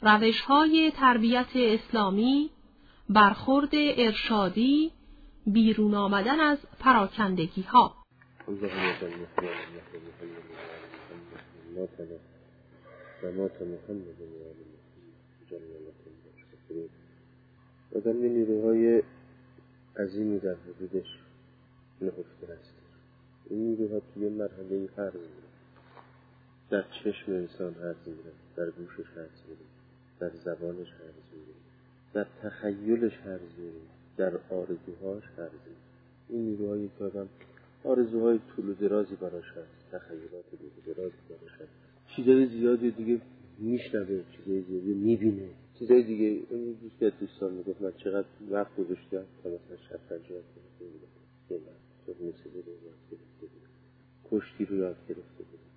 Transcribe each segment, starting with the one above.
روش‌های تربیت اسلامی، برخورد ارشادی، بیرون آمدن از پراکندگی‌ها. آدم یه نیروهای عظیمی در وجودش نهفته است. این نیروها توی مرحله هرز میره، در چشم انسان هرز میره، در گوشش هرز میره، در زبانش هرز میره، در تخیلش هرز میره، در آرزوهاش هرز میره. این نیروهایی که آدم آرزوهای طول و درازی براش هست، تخیلات طول و درازی براش هست، چیزای زیادی دیگه میشنوه، چیزای زیادی میبینه، چیزای دیگه. اون دوستان میگفت من چقدر وقت گذاشتم تا مثلا شطرنج یاد گرفته بودم، تو موسیقی رو یاد گرفته بودم، کشتی رو یاد گرفته بودم،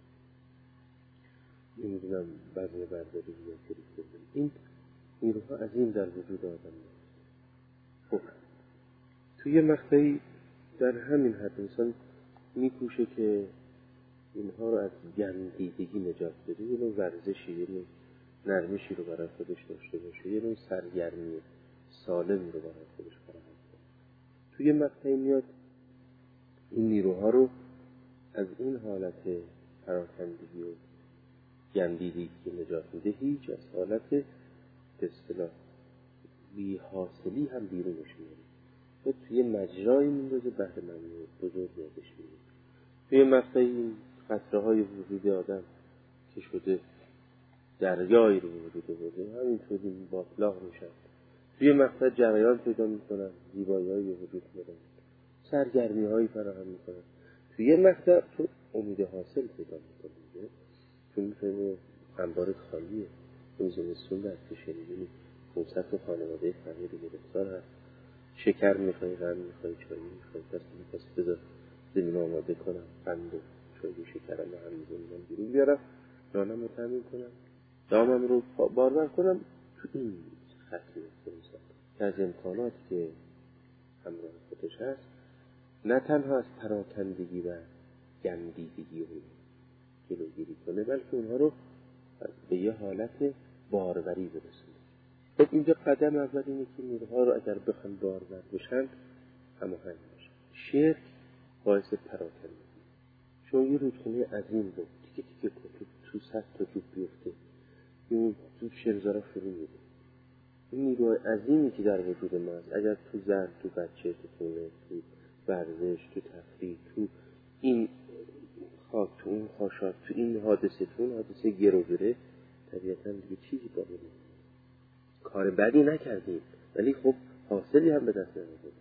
نمیدونم بزم برداری رو یاد گرفته بودم. این نیروها عظیم در وجود آدم هست. خب توی مقطعی در همین حد انسان میکوشه که اینها رو از گندیدگی نجات بده، یه نوع ورزشی، یه نوع نرمشی رو برای خودش داشته باشه، یه نوع سرگرمی سالمی رو برای خودش فراهم کنه. توی مقطعی میاد این نیروها رو از این حالت پراکندگی و گندیدگی نجات میده، هیچ از حالت به اصطلاح بی حاصلی هم بیرونش میاره و توی مجرای میندازه بهره مندی بزرگ ازش میاره. توی مقطعی این قطره های وجود آدم که شده دریایی رو وجود برده، همینطوری باطلاق میشن. توی مقطع جریان پیدا میکنن، زیبایی های وجود میکنن، سرگرمی هایی فراهم میکنن. توی مقطع تو امید حاصل پیدا میکنی، چون میفهمه انبار خالیه، اون زمستون در که شنیدونی 500 خانواده فقیر گرفتار هست، شکر میخوای، غم میخوای، چایی میخوای، کسی بذار زمین آماده کنم، قند و چای و شکرم رو هم میزنم بیرون بیارم، نانم رو تامین کنم، دامم رو بارور کنم. تو این خطی انسان که از امکاناتی که همراه خودش هست نه تنها از پراکندگی و گندیدگی رو جلوگیری کنه، بلکه اونها رو به یه حالت باروری برسونه. خب اینجا قدم اول اینه که نیروها رو اگر بخوان بارور بشن هماهنگ بشن. شرک باعث پراکندگی، چون یه رودخونه عظیم رو تیکه تیکه کنه تو 100 تا جوب بیفته، اون تو شرزارا فرو میده. این نیروهای عظیمی که در وجود ما هست اگر تو زن، تو بچه، تو خونه، تو ورزش، تو تفریح، تو این خاک، تو اون خاشاک، تو این حادثه، تو اون حادثه گرو بره، طبیعتاً دیگه چیزی باقی نمیمونه. کار بدی نکردیم ولی خب حاصلی هم به دست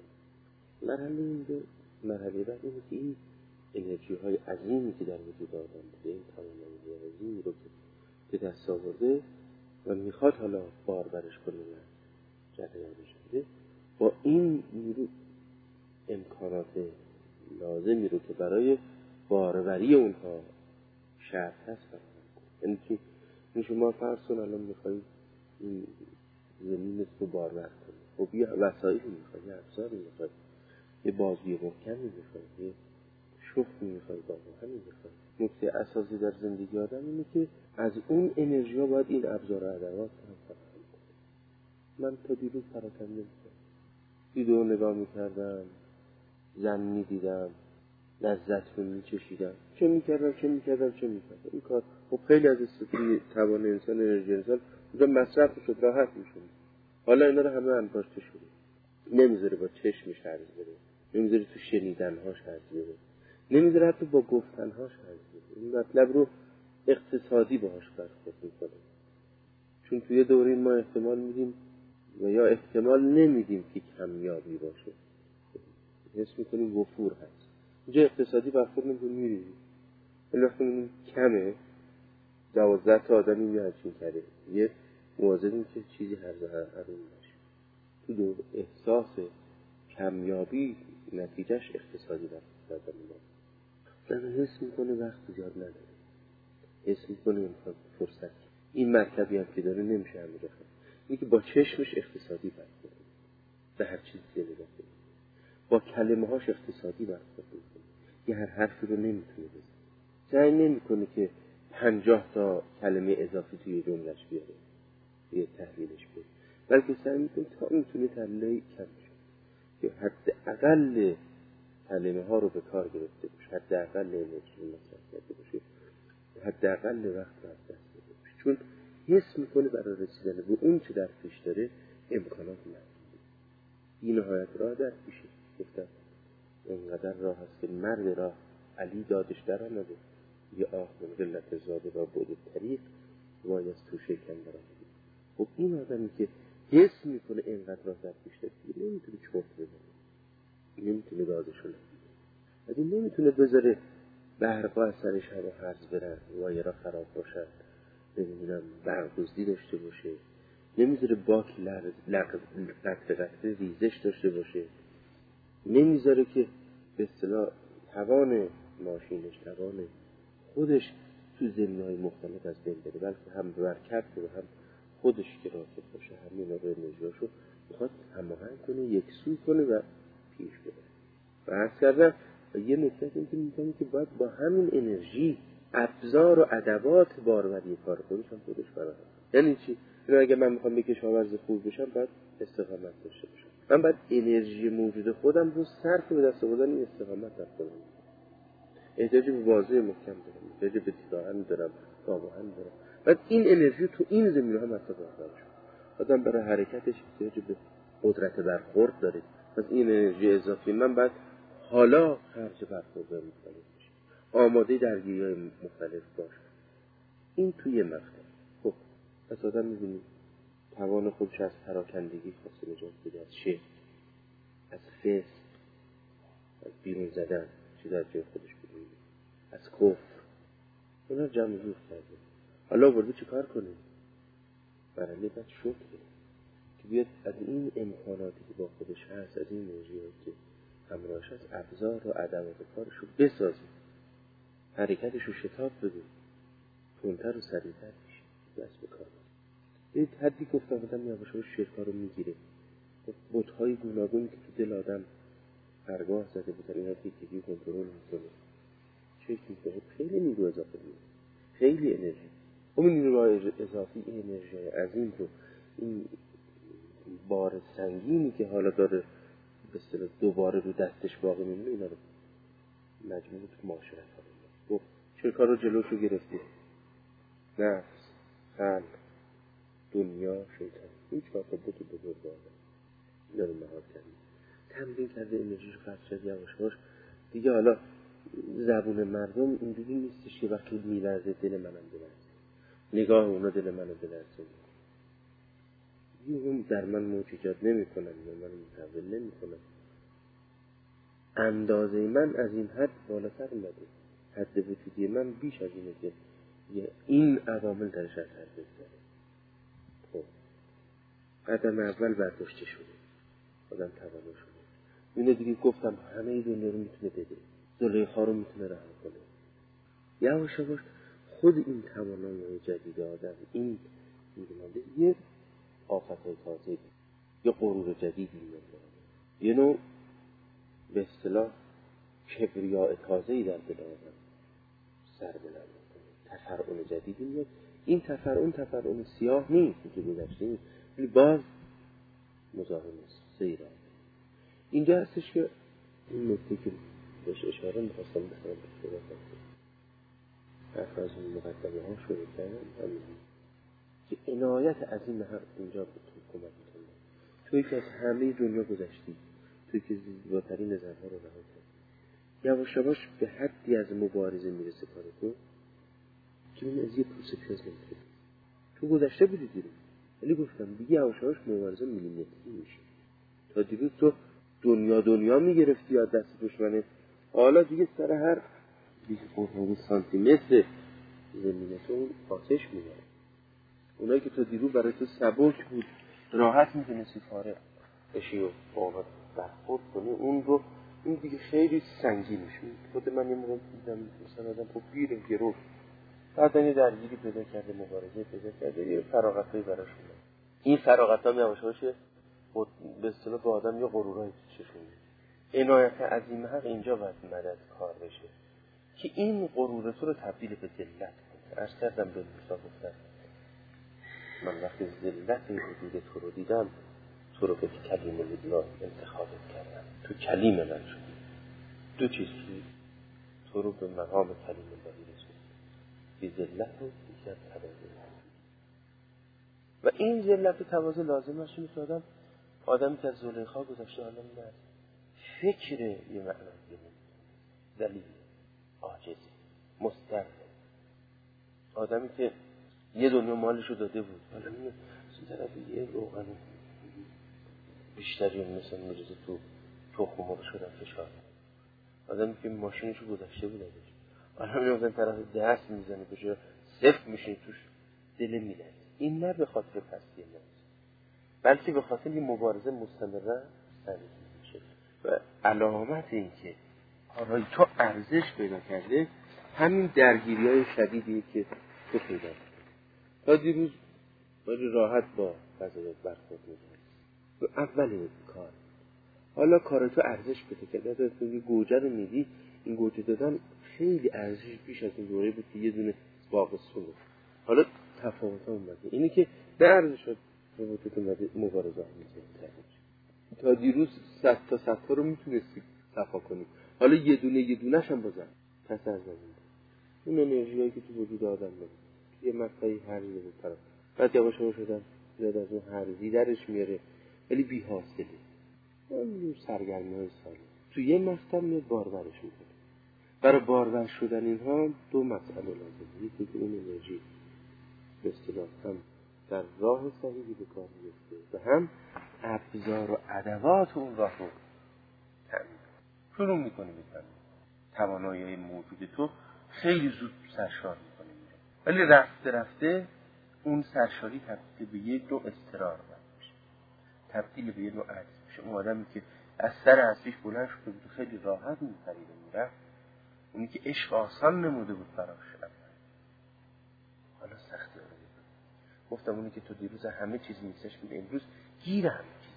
نمیاریم. مرحله بعد اینه که این انرژی های عظیمی که در وجود آدم بوده، این توانایی عظیمی رو که دست آورده و میخواد حالا بارورش کنه و جریانش بده، با این نیرو امکانات لازمی رو که برای باروری اونها شرط هست فراهم کنه. یعنی که شما فرض کن الان میخوایی این زمینت رو بارور کنی، خب یه وسایلی میخوای، یه ابزاری میخوای، یه بازوی محکمی میخوای، یه شخمی میخوای، همین میخوای. نکته اساسی در زندگی آدم اینه که از اون انرژی ها باید این ابزار و ادوات هم فراهم کنه. من تا دیروز پراکنده بودم، ویدیو نگاه میکردم، زن میدیدم، لذت رو میچشیدم، چه میکردم این کار خب خیلی از استفاده توان انسان، انرژی انسان اونجا مصرف شد، راحت میشون. حالا اینا رو همه انباشته شده، نمیذاره با چشمش هرز بره، نمیذاره تو شنیدنهاش هرز بره، نمیذاره حتی با گفتنهاش هرز بره. این مطلب رو اقتصادی باهاش برخورد میکنه، چون توی دوره ما احتمال میدیم و یا احتمال نمیدیم که کمیابی باشه، حس میکنیم وفور هست. اینجا اقتصادی برخورد نمیکنیم، میریزیم. ولی وقتی میگیم کمه، 12 تا آدمی میهرچین کرده، یه مواظبیم که چیزی هرز حروم نشه. تو دور احساس کمیابی نتیجهش اقتصادی برخورد میکنه. حس میکنه وقت زیاد نداره، حس میکنه میخواد فرصت. این مرکبی هم که داره نمیشه همه بخواد. اینه که با چشمش اقتصادی برخورد به هر چیزی که نگاه کنه، با کلمه هاش اقتصادی برخورد میکنه، یه هر حرفی رو نمیتونه بزنه، سعی نمیکنه که 50 تا کلمه اضافی توی جملهش بیاره، یه بلکه سعی میکنه تا میتونه تله کم شه، که حداقل کلمه ها رو به کار گرفته باشه، حداقل انرژی رو مصرف کرده باشه، حداقل وقت رو از دست داده باشه، چون حس میکنه برای رسیدن به اون چه در پیش داره امکانات نداره. این نهایت راه در پیشه. گفتم اینقدر راه هست که مرد راه علی دادش در آمده، یه آه من قلت زاده را بود طریق وای از توشه کن در آمده. خب این آدمی که حس میکنه اینقدر راه در پیش داره نمیتونه چرت بزنه، نمیتونه گازشو از این نمیتونه بذاره برقا از سرش هوا هرز برن، وایرها خراب باشن، نمیدونم برق دزدی داشته باشه، نمیذاره باک قطره ریزش داشته باشه، نمیذاره که به اصطلاح توان ماشینش، توان خودش تو زمینه‌های مختلف از بین بره، بلکه هم برکت و هم خودش که راکت باشه، همین رو انرژیاشو میخواد هماهنگ کنه، یکسو کنه و پیش بره. و عرض کردم و یه نکته این که میگم که باید با همین انرژی ابزار و ادوات باروری کار خودش هم خودش فراهم. یعنی چی؟ یعنی اگه من میخوام یک کشاورز خوب بشم باید استقامت داشته باشم. من باید انرژی موجود خودم رو صرف به دست آوردن این استقامت کنم. احتیاج به بازوی محکم دارم، احتیاج به دیدارم دارم، آهن دارم. بعد این انرژی تو این زمینه هم مصرف شد. آدم برای حرکتش احتیاج به قدرت برخورد داره. پس این انرژی اضافی من باید حالا خرج برخورد مختلف بشه، آماده درگیری‌های مختلف باشه. این توی مقطع. خب پس آدم می‌بینی توان خودش از پراکندگی خواسته نجات بده، از شرک، از فسق، از بیرون زدن چیز از جای خودش بیرون، از کفر، اونا جمع جور کرده. حالا برده چی کار کنه؟ برنده باید شکر که بیاد از این امکاناتی که با خودش هست، از این انرژی‌هایی که همراهش هست، ابزار و ادوات کارش رو بسازه، حرکتش رو شتاب بده، تندتر و سریعتر میشه دست به کار. یه حدی گفتم آدم یواش یواش شرکا رو میگیره، بت‌های گوناگونی که تو دل آدم پرگاه زده بودن اینا دیگه کنترل میکنه، چک میکنه، خیلی نیرو اضافه میده، خیلی انرژی. اون نیروهای اضافی، این انرژی عظیم رو، این بار سنگینی که حالا داره به اصطلاح دوباره رو دستش باقی میمونه، اینا رو مجموع تو معاشرت ها گفت شرکا رو جلوشو گرفته، نفس، خلق، دنیا، شیطان، این چهار تا بوت بزرگ آدم اینا رو مهار کرده، تمرین کرده، انرژی رو خرج کرده یواش یواش دیگه. حالا زبون مردم اینجوری نیستش که وقتی میلرزه دل منم بلرزه، نگاه اونا دل منو بلرزه، اون در من موج ایجاد نمی کنن، من متحول نمی کنن. اندازه من از این حد بالاتر اومده، حد وجودی من بیش از اینه که این عوامل درش اثر بذاره. خب قدم اول برداشته شده، آدم توانه شده. اینو دیگه گفتم همه دنیا رو میتونه بده، زلیخا رو میتونه رها کنه. یواش یواش خود این توانایی جدید آدم، این میگه یه آفت‌های تازه، یه غرور جدیدی میاد، یه نوع به اصطلاح کبریاء تازه‌ای در دل آدم سر بلند میکنه، تفرعون جدیدی میاد. این تفرعون سیاه نیست که گذشته نیست، ولی باز مزاحم است، سیرا. اینجا هستش که این نکته که بهش اشاره میخواستم بکنم حرف از این مقدمه ها شروع کردم، همین که عنایت عظیم حق اینجا به تو کمک میکنه. توی که از همه دنیا گذشتی، توی که زیباترین نظرها رو رها کردی، یواش یواش به حدی از مبارزه میرسه کار تو که این از یه پوست پیاز نمیتونه. تو گذشته بودی دیروز، ولی گفتم دیگه یواش یواش مبارزه میلیمتری میشه. تا دیروز تو دنیا میگرفتی از دست دشمنت، حالا دیگه سر هر 20 سانتی متر زمینه تو اون آتش میاد. اونایی که تو دیروز برای تو سبک بود، راحت میتونستی فارغ بشی و باید برخورد کنی، اون رو این دیگه خیلی سنگینش. خود من یه موقع دیدم مثلا آدم خب بیره گروه بعدن یه درگیری پیدا کرده، مبارزه پیدا کرده، یه فراغتایی براش میاد. این فراغت ها میواشه باشه به اصطلاح به آدم یه غرورایی چشون میده. عنایت عظیم حق اینجا باید مدد کار بشه که این غرور تو رو تبدیل به ذلت کنه. عرض کردم به موسی گفتم من وقتی ذلت وجود تو رو دیدم، تو رو به کلیم الله انتخابت کردم، تو کلیم من شدی. دو چیز تو رو به مقام کلیم الله رسوند، بی ذلت و بی تواضع. و این ذلت و تواضع لازم است که آدمی که از زلیخا گذشته حالا نه فکر یه معنی ذلیل، عاجز، مضطر، آدمی که یه دنیا مالشو داده بود حالا میگه از طرف یه روغن بیشتری مثلا میریزه تو تخم مرغ شدن فشار، آدمی که ماشینشو گذاشته بود ازش حالا میگه مثلا طرف دست میزنه بشه صفر میشه توش دل میلرزه. این نه به خاطر پستی نفس، بلکه به خاطر یه مبارزه مستمره سریع میشه. و علامت این که کارهای تو ارزش پیدا کرده همین درگیری‌های شدیدیه که تو پیدا کرده. تا دیروز ولی راحت با قضاوت برخورد می‌کردی تو اول کار، حالا کار تو ارزش پیدا کرده. تو یه گوجه رو میدی، این گوجه دادن خیلی ارزش بیش از این دوره بود که یه دونه باغ سلو. حالا تفاوت‌ها اومده، اینی که نه ارزش شد وجود اومده مبارزه می‌کنه. تا دیروز 100 تا رو میتونستی صفا کنی، حالا یه دونه‌ش هم بزن پس از اون انرژیایی که تو وجود آدم بود یه مقطعی هرزی بود طرف، بعد یواش یواش شدن زیاد از اون هرزی درش میاره ولی بی حاصله. اون سرگرمی‌های ساله تو یه مقطع میاد بارورش میکنه. برای بارور شدن اینها دو مسئله لازمه، یکی که اون انرژی به اصطلاح هم در راه صحیحی به کار میفته و هم ابزار و ادوات اون راه رو تامین شروع میکنه به توانایی موجود تو خیلی زود سرشار میکنه، ولی رفته رفته اون سرشاری تبدیل به یک نوع اضطرار میشه، تبدیل به یک نوع عجز میشه. اون آدمی که از سر اصلیش بلند شده بود خیلی راحت میپرید میرفت، اونی که عشق آسان نموده بود براش حالا سختی رو میکنه. گفتم اونی که تو دیروز همه چیز نیستش بود امروز گیر همه چیز،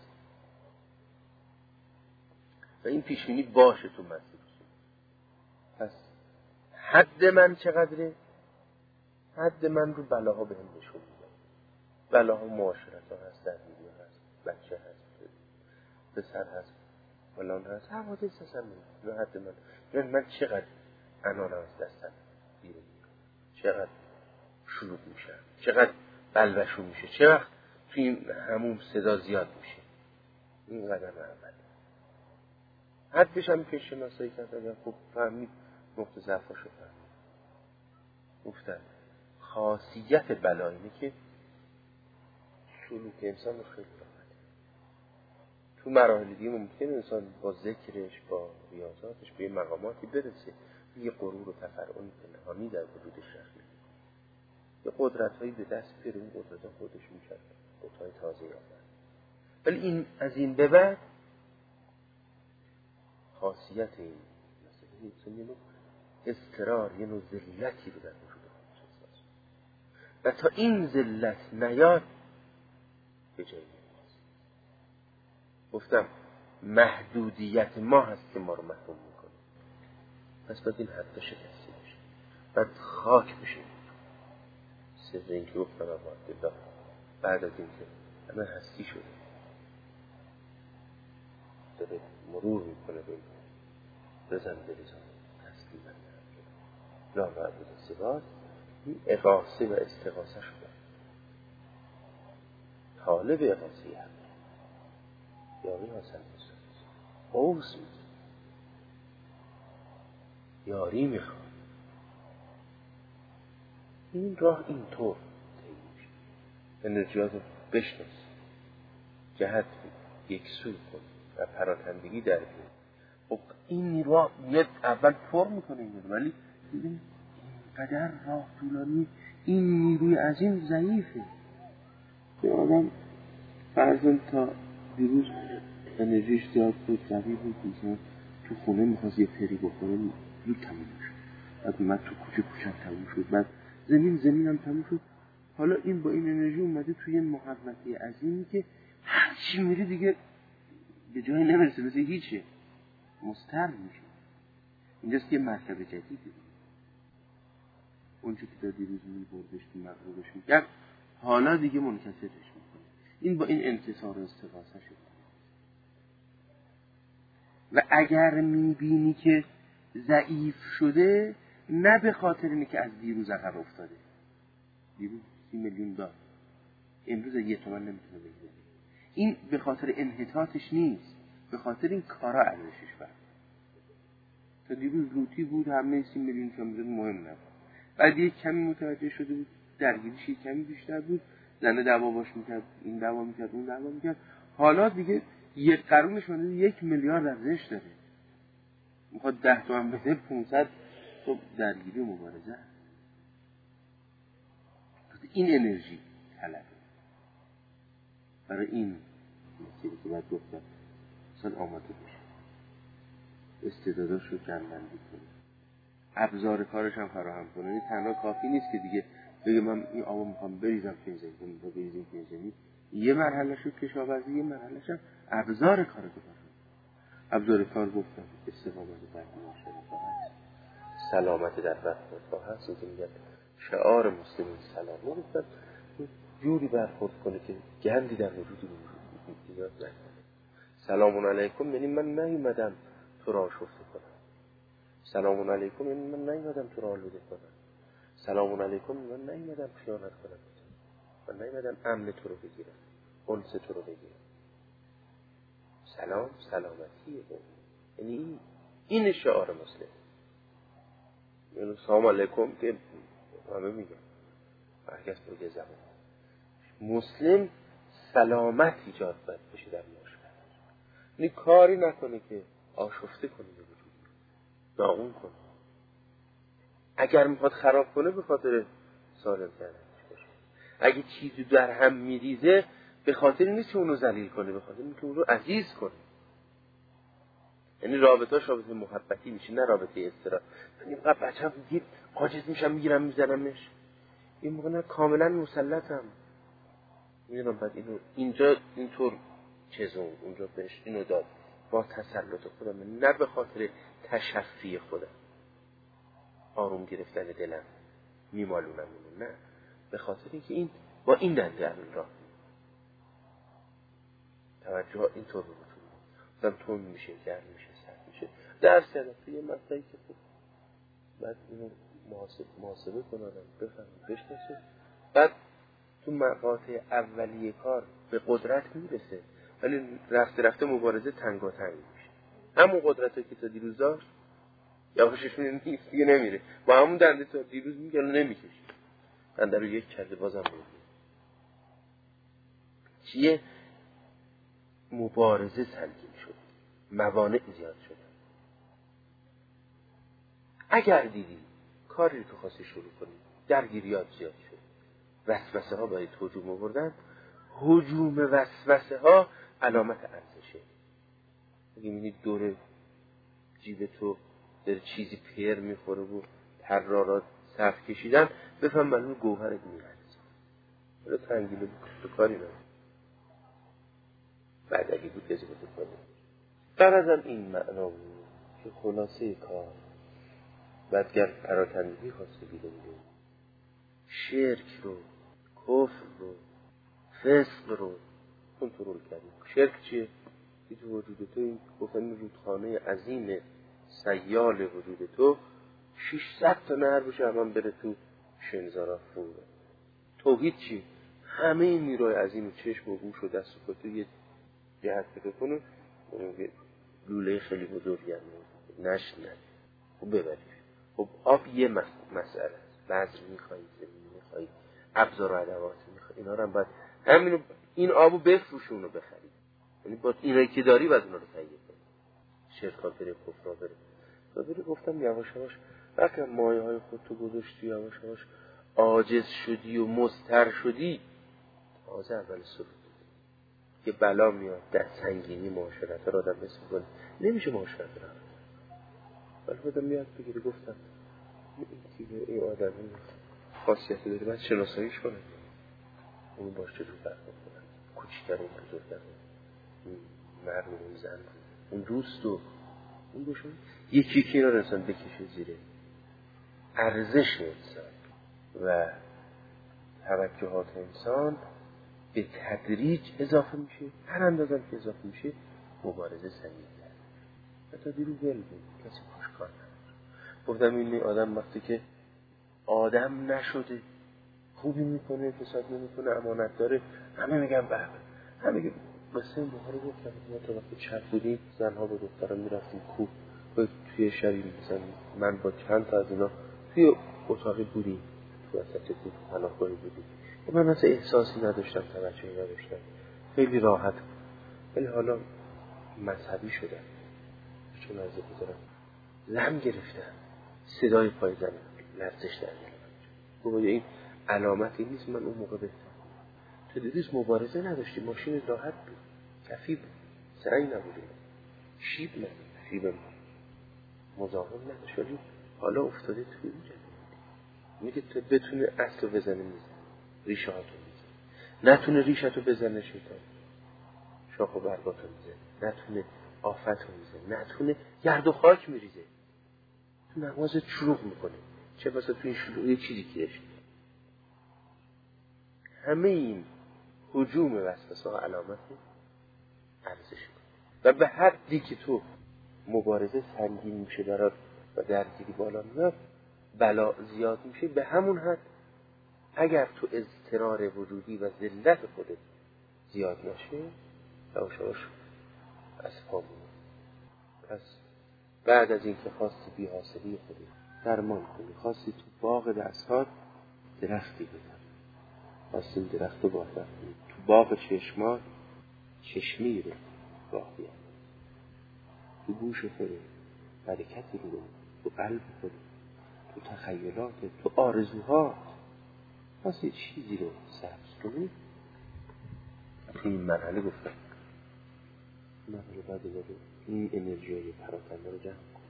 و این پیشبینی باشه تو مسیر. پس حد من چقدره؟ حد من رو بلاها به هم نشون میده. بلاها معاشرت ها هست، درگیری هست، بچه هست، پسر هست، فلان هست، حوادث هست. همین حد من چقدر انان از دستم بیرون میکنم، چقدر شلوغ میشه، چقدر بلبشو میشه، چه وقت توی این همون صدا زیاد میشه. این قدم اول حدش هم که شناسایی کردن خوب فهمید نقطه ضعفاشو فهمید. گفتن خاصیت بلا اینه که سلوک انسان رو خیلی راحته. تو مراحل دیگه ممکنه انسان با ذکرش با ریاضاتش به مقاماتی برسه، یه غرور و تفرعی پنهانی در وجودش رخ میده، یه قدرت‌هایی به دست بیاره، اون قدرت‌ها خودش میشه قدرت‌های تازه یابد. ولی این از این به بعد خاصیت این مثلا یه نوع اضطرار، یه نوع ذلتی رو در وجود خودش احساس و تا این ذلت نیاد به جایی نمیرسه. گفتم محدودیت ما هست که ما رو محروم میکنه. پس باید این حد شکسته بشه، باید خاک بشه. سر این که گفتم عبدالله بعد از این که همه هستی شده داره مرور میکنه به این بزن بریزان تسلیم لا معبود سواست، این اغاثه و استغاثه شده، طالب اغاثه هم یاری حسن میشه، قوس میشه، یاری میخواد. این راه اینطور تیمیشه، انرژیات رو بشناس، جهت یک سو کن و پراکندگی در بین. خب این نیروها میاد اول پر میکنه این، ولی ببین اینقدر راه طولانی، این نیروی عظیم ضعیفه. به آدم فرضاً تا دیروز انرژیش زیاد بود، قوی بود، مثلا تو خونه میخواست یه تری بخوره زود تموم شد، بعد اومد تو کوچه تموم شد، بعد زمین هم تموم شد. حالا این با این انرژی اومده توی این محوطه عظیمی که هر چی میری دیگه به جایی نمیرسه، مثل هیچه، مستر میشه. اینجاست که مرکب جدیده، اون چی که تا دیروز میبردش تو مغروبش میکرد حالا دیگه منکسرش میکنه. این با این انکسار و استغاثه شده. و اگر میبینی که ضعیف شده، نه به خاطر اینه که از دیروز عقب افتاده. دیروز 30 میلیون داد، امروز 1 تومن نمیتونه بگیره. این به خاطر انحطاطش نیست، به خاطر این کارا ارزشش برد. تا دیروز لوتی بود، همه 30 میلیون که مهم نبود. بعد یک کمی متوجه شده بود، درگیریش یک کمی بیشتر بود، زنه دعوا باش میکرد، این دعوا میکرد، اون دعوا میکرد. حالا دیگه 1 قرون شده 1 میلیارد ارزش داره. میخواد 10 تومن بده، 500 تو درگیری و مبارزه. این انرژی طلبه. برای این مسئله که باید گفتم انسان آماده بشه، استعداداش رو جمع‌بندی کنه، ابزار کارش هم فراهم کنه. این تنها کافی نیست که دیگه بگه من این آبو میخوام بریزم توی زمین رو بریزیم توی زمین. یه مرحله شو کشاورزی، یه مرحله شو ابزار کار کنه. ابزار کار گفتم استقامت در معاشرت هست، سلامت در رفتار هست. که میگن شعار مسلمین سلام، نگفتن جوری برخورد کنه که گندی در وجود ایجاد نکنه. سلام علیکم یعنی من نیومدم تو را شفته کنم. سلام علیکم یعنی من نیومدم تو را آلوده کنم. سلام علیکم من نیومدم خیانت کنم. من نیومدم امن تو رو بگیرم، انس تو رو بگیرم. سلام سلامتیه. یعنی این شعار مسلم. یعنی سلام علیکم که همه میگن، هرکس بگه زمان. مسلم سلامت ایجاد باید بشه در معاشرت. یعنی کاری نکنه که آشفته کنه به وجود، داغون کنه. اگر میخواد خراب کنه به خاطر سالم کردنش باشه. اگه چیزی در هم میریزه به خاطر نیست که اونو ذلیل کنه، به خاطر اینکه اونو عزیز کنه. یعنی رابطه‌اش رابطه محبتی میشه، نه رابطه استراحت. یعنی بچه‌م دید عاجز میشم میگیرم میزنمش، این موقع نه کاملا مسلطم. میدونم بعد اینجا اینطور چیزون اونجا بهش اینو داد با تسلط خودم، نه به خاطر تشفی خودم، آروم گرفتن دلم میمالونم اینو، نه به خاطر اینکه این با این دنده الان راه توجه اینطور رو بکنم تون میشه، گرم میشه، سرد میشه. درس کردم توی یه مقطعی که خب بعد اینو محاسبه کنم، بفهمم، بشناسم. بعد تو مقاطع اولیه کار به قدرت میرسه، ولی رفته رفته مبارزه تنگاتنگ میشه. همون قدرتی که تا دیروز داشت یواشش نیست دیگه، نمیره با همون دنده تا دیروز میگه نمیکشه، دنده رو یک کرده بازم میگه چیه؟ مبارزه سنگین شد، موانع زیاد شد. اگر دیدی کاری تو خواستی شروع کنی درگیریات زیاد شد، وسوسه ها باید هجوم آوردن، هجوم وسوسه ها علامت ارزشه. اگه میبینی دور جیب تو داره چیزی پیر میخوره و ترارات صف کشیدن، بفهم معلوم گوهرت میارزه، ولی تنگیله به کاری نمید. بعد اگه بود کسی بود کنی. قرارم این معنا بود که خلاصه کار بعد گر پراکندگی خواسته بیرون بود، شرک رو، کفر رو، فسق رو کنترل کردیم. شرک چیه؟ که تو وجود تو این گفتن این رودخانه عظیم سیال وجود تو 600 تا نهر بشه همان بره تو شنزارا فرو. توحید چی؟ همه این نیروی عظیم چشم و گوش و دست و پا تو یه جهت پیدا کنه، لوله خیلی بزرگی هم نشنن و ببرید. خب آب یه مسئله است، بذر میخوایی، زمین میخوایی، ابزار و ادوات میخوایی، اینا رو هم باید همینو این آبو بفروش اونو بخری. یعنی با اینایی که داری باید اونا رو تهیه کنی. شرکا بره، کفرا بره. و بره گفتم یواش یواش وقتی مایه های خودتو گذاشتی، یواش یواش عاجز شدی و مضطر شدی، تازه اول سرود که بلا میاد در سنگینی معاشرت را آدم مثل کنه، نمیشه معاشرت را ولی خودم میاد بگیره. گفتم این آدم این خاصیت داره، باید شناساییش کنه، اون باش چجور برخورد کنه، کوچیک‌ترین بزرگترین مرد و زن اون دوست و اون باشه، یکی که اینا رو انسان بکشه زیره ارزش انسان و توجهات انسان به تدریج اضافه میشه. هر اندازه که اضافه میشه مبارزه سنگین‌تر. تا دیروز ول بود، کسی باش کار نداره. گفتم این آدم وقتی که آدم نشده، خوبی میکنه، فساد نمیکنه، امانت داره، همه میگن به همه میگن. مثلا بخاری گفتم ما تا وقتی چپ بودیم زنها با دختران میرفتیم کوه و توی شبی مثلا من با چند تا از اینا توی اتاقی بودیم، تو وسط کوه پناهگاهی بودیم. من مثلا احساسی نداشتم، توجهی نداشتم، خیلی راحت. ولی حالا مذهبی شدم، چون از بذارم لم گرفتم، صدای پای زنم لرزش در میاد. این علامتی نیست من اون موقع بهتر. تو دیروز مبارزه نداشتی، ماشین راحت بود، کفی بود، سنگ نبودیم، شیب نبود، شیب مزاحم نداشت. ولی حالا افتاده توی این جنگی میگه تو بتونه اصل بزنه میزن، ریشه هاتو میزن، نتونه ریشه تو بزنه شیطان شاخ و برگاتو میزن، نتونه آفتو میزن، نتونه گرد و خاک میریزه، تو نمازت شروع میکنه، چه بسا تو این شروع چیزی کیرش. همه این هجوم وسوسه ها علامت ارزش و به حدی که تو مبارزه سنگین میشه برات و درگیری بالا میاد، بلا زیاد میشه، به همون حد اگر تو اضطرار وجودی و ذلت خودت زیاد نشه یواش از پا میاد. پس بعد از اینکه خواستی بی حاصلی خودت درمان کنی، خواستی تو باغ دستات درختی بزن، خواستی درخت رو باید کنی، تو باغ چشمات چشمی رو راه بیان، تو گوش خودت برکتی رو، تو قلب خودت، تو تخیلاتت، تو آرزوها خواستی چیزی رو سبز کنی. تو این مرحله گفتم مرحله بعد داره این انرژی های پراکنده رو جمع کن،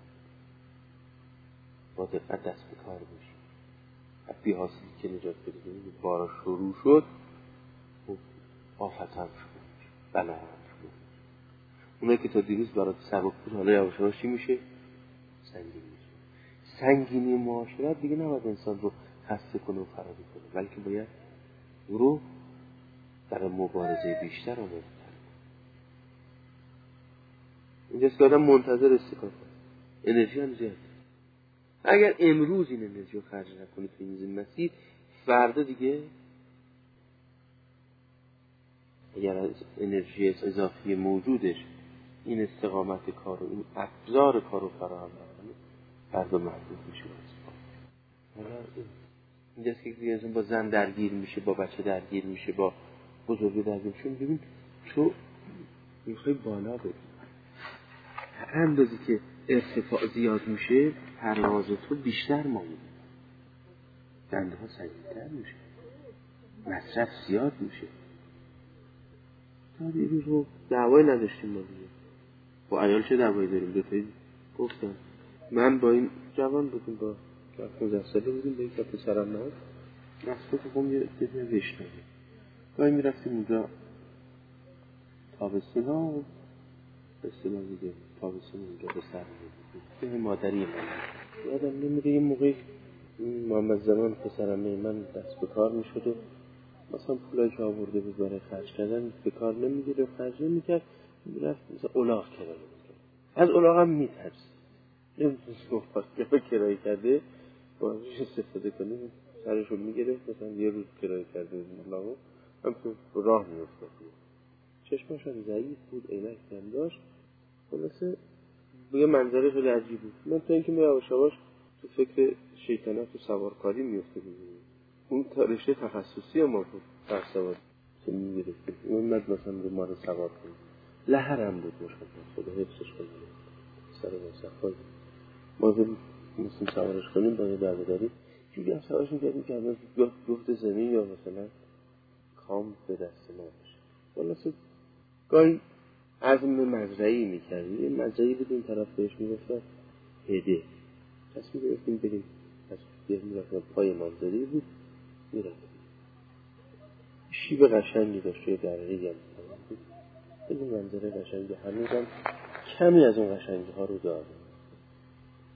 با دقت دست به کار باشی. بی حاصلی که نجات بدید بارا شروع شد آفت هم شروع بلا هم شروع. اونایی که تا دیروز برات سبک بود حالا یواش یواش چی میشه؟ سنگین میشه. سنگینی معاشرت دیگه نباید انسان رو خسته کنه و خرابی کنه، بلکه باید او رو در مبارزه بیشتر آماده کنه. اینجاست که آدم منتظر استکاف هست، انرژی هم زیاد. اگر امروز این انرژی رو خرج نکنه تو این مسیر، فردا دیگه اگر از انرژی اضافی موجودش این استقامت کار و این ابزار کار رو فراهم نکنه، فردا محدود میشه. حالا اینجاست که دیگه با زن درگیر میشه، با بچه درگیر میشه، با بزرگی درگیر میشه. ببین تو میخوای بالا بری، هر اندازی که ارتفاع زیاد میشه پرواز تو بیشتر مایه، دنده ها سنگین‌تر میشه، مصرف زیاد میشه. تا دیروز رو دعوای نداشتیم ما دیگه، با عیال چه دعوایی داریم؟ دوتایی گفتم من با این جوان بودیم، با 15 ساله بودیم، با این که پسرم نهاد نصفه که قوم یه دیگه وشنه گاهی میرفتیم اونجا تابستون ها و بستون دیگه تابستون اونجا به سر میدیم. به مادری من یادم نمیره یه موقعی محمد زمان پسرم من دست به کار میشد و مثلا پولایی که آورده بود برای خرج کردن به کار نمیگیره و خرج نمیکرد، میرفت مثلا الاغ کرایه میکرد. از الاغ هم میترس، نمیتونست گفت کرایه کرده بازش استفاده کنیم، سرشو میگرفت مثلا یه روز کرایه کرده الاغو هم تو راه میفتاد. چشماش هم ضعیف بود، عینک هم داشت، خلاصه یه منظره خیلی عجیب بود. من تا اینکه یواش یواش تو فکر شیطنت و سوارکاری میفته بودیم. اون رشته تخصصی ما بود، فرسوار که میگرفتیم اون مثلا رو ما رو سوار کنیم. لحر هم بود مشکل خدا حفظش کنیم، سر مصفایی ما بریم مثلا سوارش کنیم با یه درداری جوری هم سوارش میکردیم که همه جفت زمین یا مثلا کام به دست ما بشه. خلاصه گاهی عزم مزرعی میکردیم، یه مزرعی بود این طرف بهش میگفتن هده، پس میگفتیم بریم از بیرون میرفتن پای منظری بود میرفتیم. شیب قشنگی داشت یه درهی هم بود، این منظره قشنگی هنوزم کمی از اون قشنگی ها رو داره.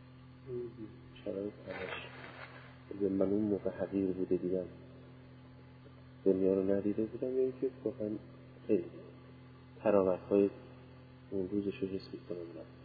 شرایط همش من اون موقع حقیر بوده دیدم دنیا رو ندیده بودم، یا اینکه واقعا خیلی تراوت‌های اون روزش رو حس می‌کنم.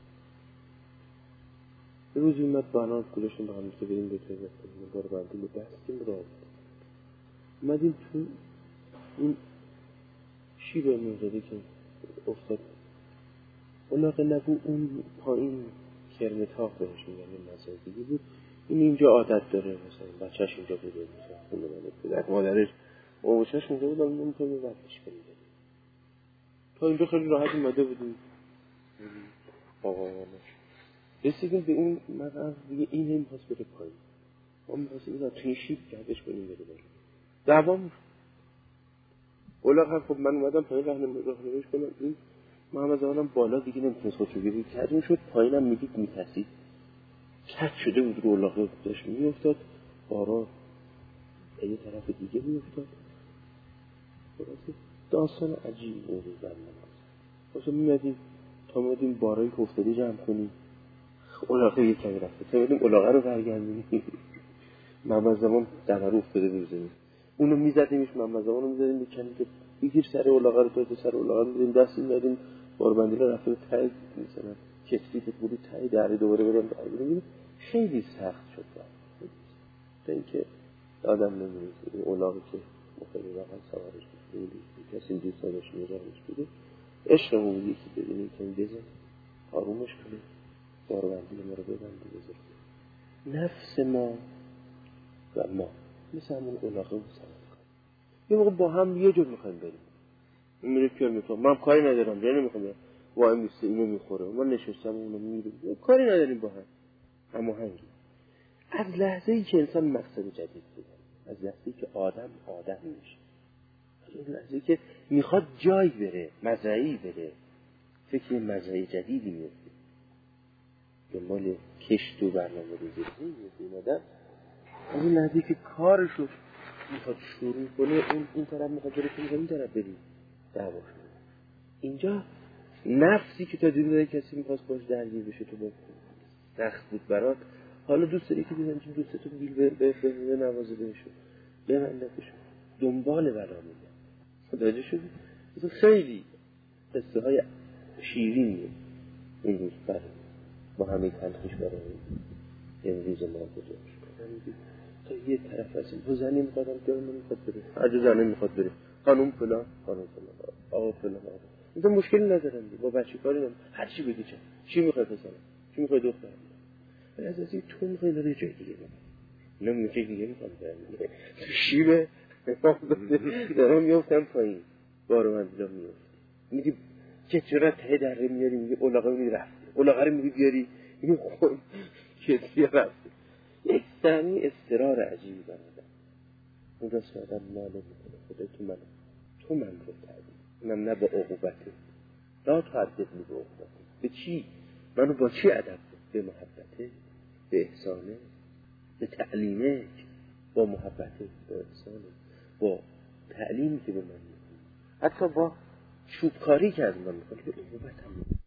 یه روزی اومد بنا گذاشتیم با هم که بریم به توی بار بندی رو بستیم را اومدیم تو این شیب موزدی که افتاد اولاغه نبود، اون پایین کرمتاق بهش میگن، یه مسئله دیگه بود. این اینجا عادت داره، مثلا بچهش اینجا بوده، مثلا خونه منه پدر مادرش باباچهش اونجا بود، اما نمیتونم یه وقتش کنیم. تا اینجا خیلی راحت اومده بودیم آقایانش رسیدیم به اون مقام دیگه. این هم پاس بره پایین، ما می‌خواستیم این توی شیب گردش کنیم بره بالا. دوام اولاغ هم خب من اومدم پایین راهنماییش کنم، این محمد زمانم بالا دیگه نمیتونست خودشو گیری کرد، اون شد پایینم میدید میترسید، کج شده بود رو اولاغ داشت میافتاد، بارا یه طرف دیگه میافتاد. داستان عجیب اون روز برنامه واسه میمدیم تا میمدیم بارایی که افتاده جمع کنیم، اولاغ یک کمی رفته تا میمدیم اولاغ رو برگردیم. محمد زمان دمرو افتاده بود زمین، اونو میزدیمش، محمد زمان رو میزدیم بکنیم که بگیر سر اولاغ رو، تو سر اولاغ رو میزدیم دست میدادیم، باربندی رو رفته تای مثلا کتری که بودی تای دری دوباره برم برگردیم. خیلی سخت شد تا اینکه آدم نمی‌دونه اولاغی که مخیلی واقعا سوارش بود کسی دوست داشت میراهش بوده، عشقمون بودی که ببینیم که بزن آرومش کنه، باربندی ما رو ببنده بزن. نفس ما و ما مثل همون اولاغه و سوار یه موقع با هم یه جور میخوایم بریم، این میره کار میکنم، من کاری ندارم جایی نمیخوام برم، وای میسته اینو میخوره، من نشستم اونو میریم، کاری نداریم با هم. اما هنگی از لحظه ای که انسان مقصد جدید بوده، از لحظه ای که آدم میشه، از اون لحظه ای که میخواد جای بره، مزرعی بره، فکر مزرعی جدیدی میفته، دنبال کشت و برنامه ریزی میفته آدم. از اون لحظه ای که کارشو میخواد شروع کنه، این طرف میخواد بره کنه، این طرف بریم دعوا شده. اینجا نفسی که تا دیگه کسی میخواست باش درگیر بشه تو باید سخت بود برات، حالا دوست داری که دیدن چون دوستتون بیل به نوازه بهشو بمندتشو دنبال بلا میگن متوجه شدی؟ خیلی قصه های شیرینیه این روز برای با همه تلخیش برای امروز ما گذاشت تا یه طرف هستیم تو زنی میخواد جایی نمیخواد بره، هر جا زنی میخواد بره، خانوم فلان آقا فلان اینجا مشکلی ندارن با بچه کاری نمید، هر چی بگی چی میخواد بسنم، چی میخواد دختر ولی از ازی تو میخوای داره جای دیگه بگم اینا میگه دیگه میخواد برم شیبه دارم میافتم پایین بارو من دیدم میافت میگی که چرا ته دره میاری، میگه اولاغه میگی رفته، اولاغه رو میگی بیاری میگه خون کتری رفته. یک سمی استرار عجیبی برادم اون راست آدم ناله میکنه خدا تو من رو کردی، اونم نه با عقوبته، لا تعددنی به عقوبته، به چی؟ منو با چی ادب کن؟ به محبته، به احسانه، به تعلیمه، با محبته، با احسانه، با تعلیمی که به من میکنه، حتی با چوبکاری که از من میکنه به عقوبت هم میکنه.